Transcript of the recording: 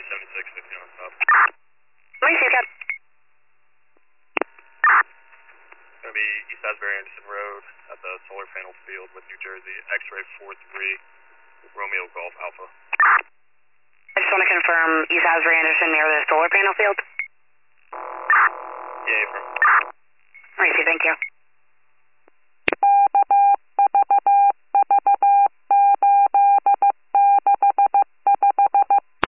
76, 50 on the stop. Let me see that. It's going to be East Asbury Anderson Road at the solar panel field with New Jersey, X-ray 43, Romeo Golf Alpha. I just want to confirm East Asbury Anderson near the solar panel field. Yeah, from. Let me see, thank you.